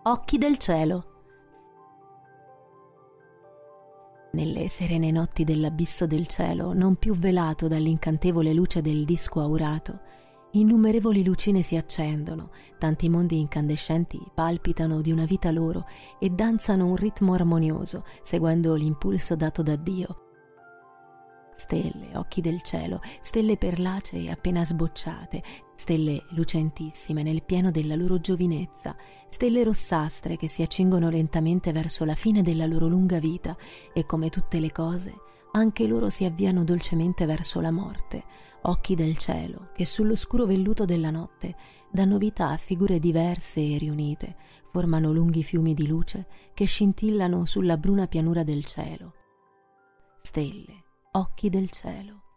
Occhi del cielo. Nelle serene notti dell'abisso del cielo, non più velato dall'incantevole luce del disco aurato, innumerevoli lucine si accendono, tanti mondi incandescenti palpitano di una vita loro e danzano un ritmo armonioso, seguendo l'impulso dato da Dio. Stelle, occhi del cielo, stelle perlacee appena sbocciate, stelle lucentissime nel pieno della loro giovinezza, stelle rossastre che si accingono lentamente verso la fine della loro lunga vita e, come tutte le cose, anche loro si avviano dolcemente verso la morte, occhi del cielo che sull'oscuro velluto della notte danno vita a figure diverse e riunite, formano lunghi fiumi di luce che scintillano sulla bruna pianura del cielo. Stelle, occhi del cielo.